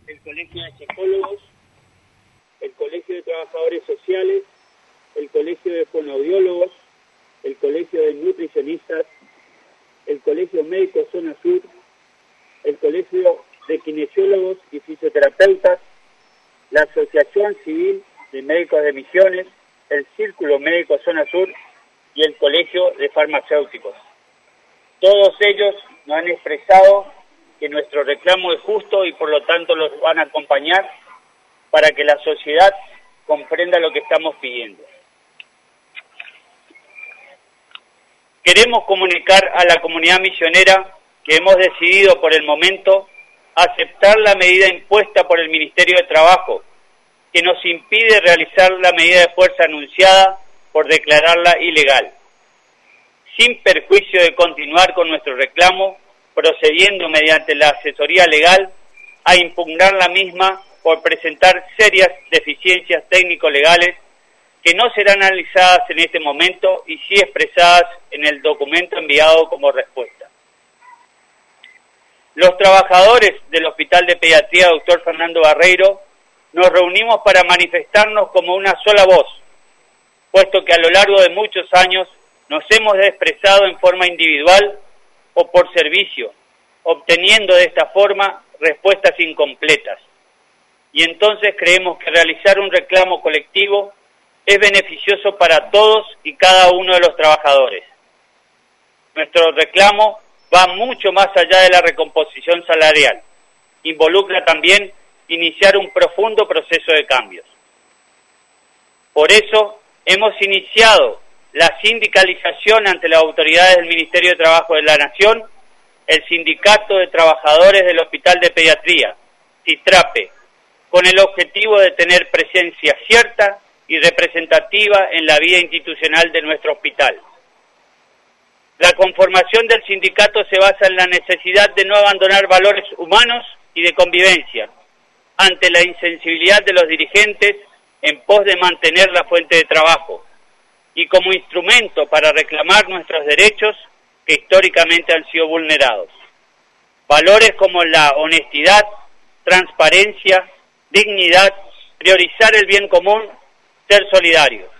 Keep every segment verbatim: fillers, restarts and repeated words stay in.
el Colegio de Psicólogos, el Colegio de Trabajadores Sociales, el Colegio de Fonoaudiólogos, el Colegio de Nutricionistas, el Colegio Médico Zona Sur, el Colegio de Kinesiólogos y Fisioterapeutas, la Asociación Civil de Médicos de Misiones, el Círculo Médico Zona Sur y el Colegio de Farmacéuticos. Todos ellos nos han expresado que nuestro reclamo es justo y por lo tanto los van a acompañar para que la sociedad comprenda lo que estamos pidiendo. Queremos comunicar a la comunidad misionera que hemos decidido por el momento aceptar la medida impuesta por el Ministerio de Trabajo, que nos impide realizar la medida de fuerza anunciada por declararla ilegal, sin perjuicio de continuar con nuestro reclamo, procediendo mediante la asesoría legal a impugnar la misma por presentar serias deficiencias técnico-legales que no serán analizadas en este momento y sí expresadas en el documento enviado como respuesta. Los trabajadores del Hospital de Pediatría doctor Fernando Barreiro nos reunimos para manifestarnos como una sola voz, puesto que a lo largo de muchos años nos hemos expresado en forma individual o por servicio, obteniendo de esta forma respuestas incompletas. Y entonces creemos que realizar un reclamo colectivo es beneficioso para todos y cada uno de los trabajadores. Nuestro reclamo va mucho más allá de la recomposición salarial. Involucra también iniciar un profundo proceso de cambios. Por eso hemos iniciado la sindicalización ante las autoridades del Ministerio de Trabajo de la Nación, el Sindicato de Trabajadores del Hospital de Pediatría, SITRAPE, con el objetivo de tener presencia cierta y representativa en la vida institucional de nuestro hospital. La conformación del sindicato se basa en la necesidad de no abandonar valores humanos y de convivencia ante la insensibilidad de los dirigentes en pos de mantener la fuente de trabajo y como instrumento para reclamar nuestros derechos que históricamente han sido vulnerados. Valores como la honestidad, transparencia, dignidad, priorizar el bien común, ser solidarios.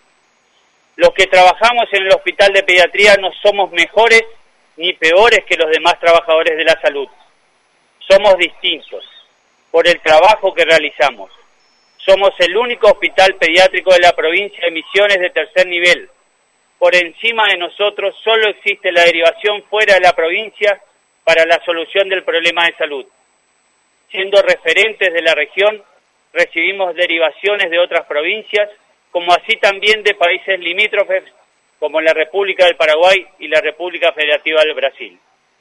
Los que trabajamos en el Hospital de Pediatría no somos mejores ni peores que los demás trabajadores de la salud. Somos distintos por el trabajo que realizamos. Somos el único hospital pediátrico de la provincia de Misiones de tercer nivel. Por encima de nosotros solo existe la derivación fuera de la provincia para la solución del problema de salud. Siendo referentes de la región, recibimos derivaciones de otras provincias, como así también de países limítrofes, como la República del Paraguay y la República Federativa del Brasil.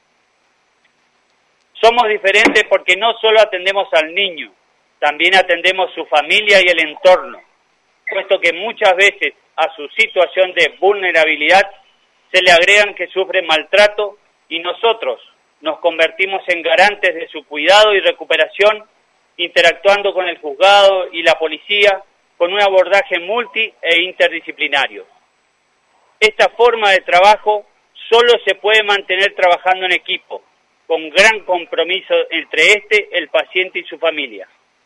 Somos diferentes porque no solo atendemos al niño, también atendemos su familia y el entorno, puesto que muchas veces a su situación de vulnerabilidad se le agregan que sufren maltrato y nosotros nos convertimos en garantes de su cuidado y recuperación, interactuando con el juzgado y la policía con un abordaje multi e interdisciplinario. Esta forma de trabajo solo se puede mantener trabajando en equipo, con gran compromiso entre este, el paciente y su familia.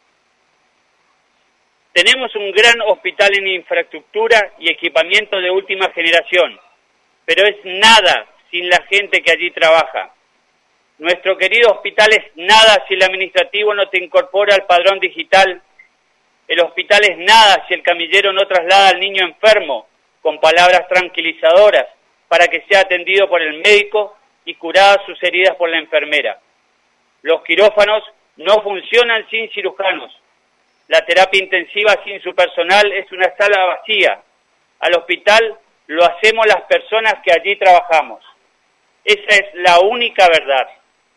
Tenemos un gran hospital en infraestructura y equipamiento de última generación, pero es nada sin la gente que allí trabaja. Nuestro querido hospital es nada si el administrativo no te incorpora al padrón digital. El hospital es nada si el camillero no traslada al niño enfermo con palabras tranquilizadoras para que sea atendido por el médico y curadas sus heridas por la enfermera. Los quirófanos no funcionan sin cirujanos. La terapia intensiva sin su personal es una sala vacía. Al hospital lo hacemos las personas que allí trabajamos. Esa es la única verdad.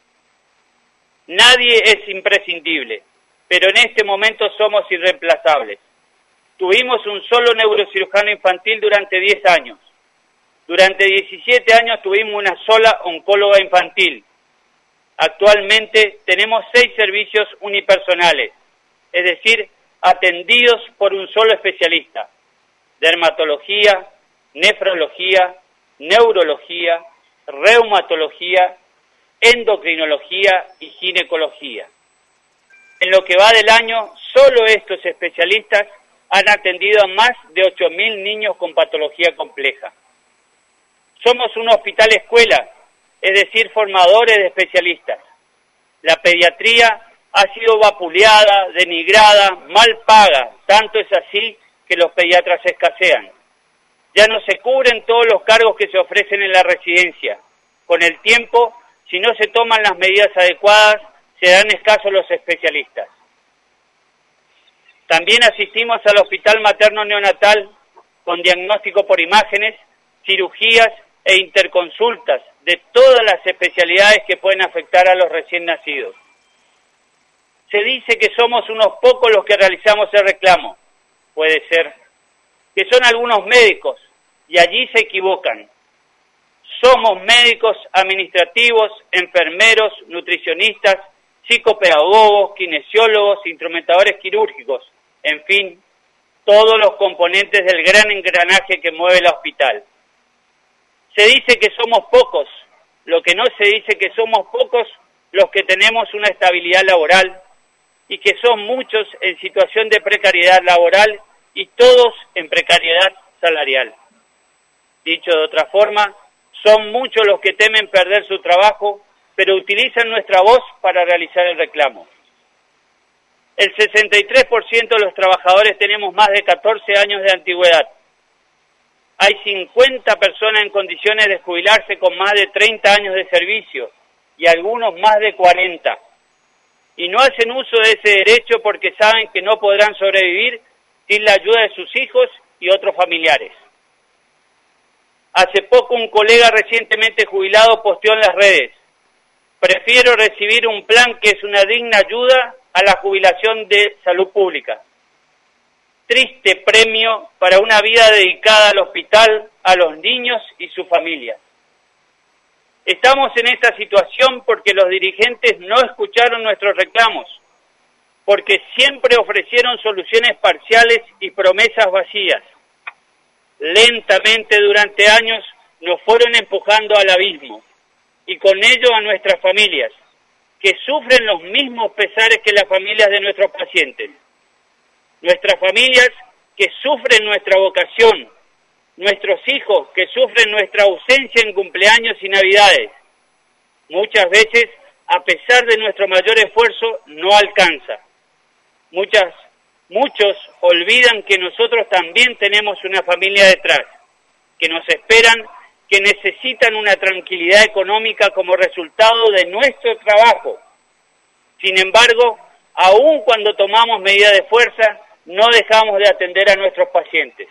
Nadie es imprescindible, pero en este momento somos irreemplazables. Tuvimos un solo neurocirujano infantil durante diez años. Durante diecisiete años tuvimos una sola oncóloga infantil. Actualmente tenemos seis servicios unipersonales, es decir, atendidos por un solo especialista: dermatología, nefrología, neurología, reumatología, endocrinología y ginecología. En lo que va del año, solo estos especialistas han atendido a más de ocho mil niños con patología compleja. Somos un hospital escuela, es decir, formadores de especialistas. La pediatría ha sido vapuleada, denigrada, mal paga, tanto es así que los pediatras escasean. Ya no se cubren todos los cargos que se ofrecen en la residencia. Con el tiempo, si no se toman las medidas adecuadas, serán escasos los especialistas. También asistimos al hospital materno neonatal con diagnóstico por imágenes, cirugías e interconsultas de todas las especialidades que pueden afectar a los recién nacidos. Se dice que somos unos pocos los que realizamos el reclamo. Puede ser que son algunos médicos y allí se equivocan. Somos médicos administrativos, enfermeros, nutricionistas, psicopedagogos, kinesiólogos, instrumentadores quirúrgicos, en fin, todos los componentes del gran engranaje que mueve el hospital. Se dice que somos pocos, lo que no se dice que somos pocos los que tenemos una estabilidad laboral y que son muchos en situación de precariedad laboral y todos en precariedad salarial. Dicho de otra forma, son muchos los que temen perder su trabajo, pero utilizan nuestra voz para realizar el reclamo. El sesenta y tres por ciento de los trabajadores tenemos más de catorce años de antigüedad. Hay cincuenta personas en condiciones de jubilarse con más de treinta años de servicio y algunos más de cuarenta. Y no hacen uso de ese derecho porque saben que no podrán sobrevivir sin la ayuda de sus hijos y otros familiares. Hace poco un colega recientemente jubilado posteó en las redes: prefiero recibir un plan que es una digna ayuda a la jubilación de salud pública. Triste premio para una vida dedicada al hospital, a los niños y sus familias. Estamos en esta situación porque los dirigentes no escucharon nuestros reclamos, porque siempre ofrecieron soluciones parciales y promesas vacías. Lentamente durante años nos fueron empujando al abismo, y con ello a nuestras familias, que sufren los mismos pesares que las familias de nuestros pacientes. Nuestras familias que sufren nuestra vocación, nuestros hijos que sufren nuestra ausencia en cumpleaños y navidades. Muchas veces, a pesar de nuestro mayor esfuerzo, no alcanza. Muchas, muchos olvidan que nosotros también tenemos una familia detrás, que nos esperan, que necesitan una tranquilidad económica como resultado de nuestro trabajo. Sin embargo, aun cuando tomamos medidas de fuerza, no dejamos de atender a nuestros pacientes.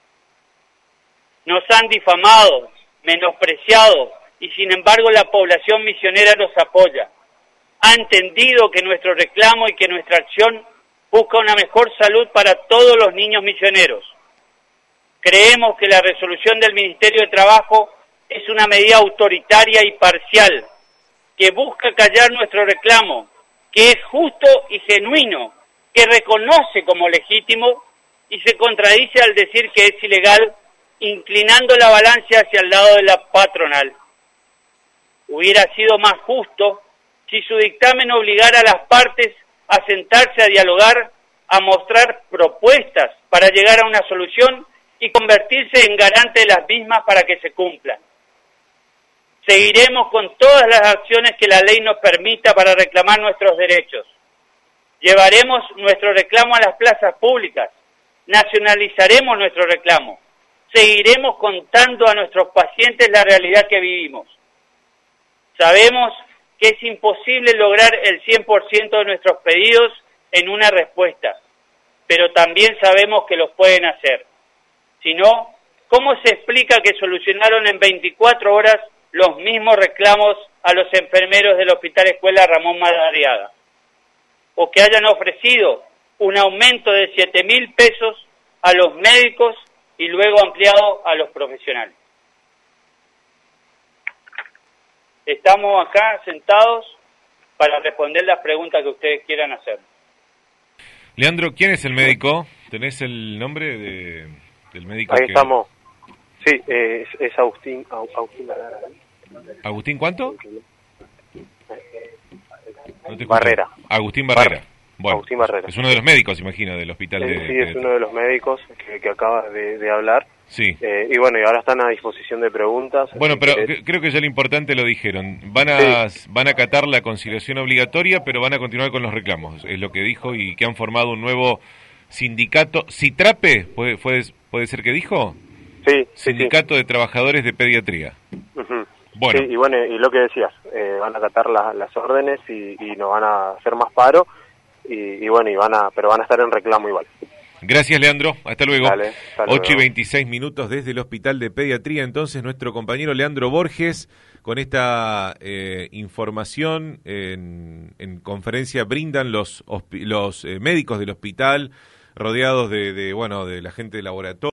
Nos han difamado, menospreciado, y sin embargo la población misionera nos apoya. Ha entendido que nuestro reclamo y que nuestra acción busca una mejor salud para todos los niños misioneros. Creemos que la resolución del Ministerio de Trabajo es una medida autoritaria y parcial, que busca callar nuestro reclamo, que es justo y genuino, que reconoce como legítimo y se contradice al decir que es ilegal, inclinando la balanza hacia el lado de la patronal. Hubiera sido más justo si su dictamen obligara a las partes a sentarse a dialogar, a mostrar propuestas para llegar a una solución y convertirse en garante de las mismas para que se cumplan. Seguiremos con todas las acciones que la ley nos permita para reclamar nuestros derechos. Llevaremos nuestro reclamo a las plazas públicas, nacionalizaremos nuestro reclamo, seguiremos contando a nuestros pacientes la realidad que vivimos. Sabemos que es imposible lograr el cien por ciento de nuestros pedidos en una respuesta, pero también sabemos que los pueden hacer. Si no, ¿cómo se explica que solucionaron en veinticuatro horas los mismos reclamos a los enfermeros del Hospital Escuela Ramón Madariaga? O que hayan ofrecido un aumento de siete mil pesos a los médicos y luego ampliado a los profesionales. Estamos acá sentados para responder las preguntas que ustedes quieran hacer. Leandro, ¿quién es el médico? ¿Tenés el nombre de, del médico? Ahí que... estamos. Sí, eh, es, es Agustín. Agustín Barrera. ¿Agustín cuánto? No te Barrera. Agustín Barrera. Bueno, Agustín Barrera. es uno de los médicos, imagino, del hospital Eh, de... sí, es Pediatría. uno de los médicos que, que acaba de, de hablar. Sí. Eh, y bueno, y ahora están a disposición de preguntas. Bueno, Si pero querés- cre- creo que ya lo importante lo dijeron. Van a van a acatar la conciliación obligatoria, pero van a continuar con los reclamos. Es lo que dijo, y que han formado un nuevo sindicato. ¿Citrape? ¿Puede, puede, puede ser que dijo? Sí, sí, Sindicato de Trabajadores de Pediatría. sí. Ujú. Bueno. Sí, y bueno, y lo que decías, eh, van a acatar la- las órdenes y, y no van a hacer más paro. Y, y bueno, y van a, pero van a estar en reclamo igual. Gracias, Leandro. Hasta luego. Dale, hasta luego. ocho y veintiséis minutos desde el Hospital de Pediatría. Entonces, nuestro compañero Leandro Borges, con esta eh, información en, en conferencia, brindan los, hospi- los eh, médicos del hospital, rodeados de, de, bueno, de la gente de laboratorio.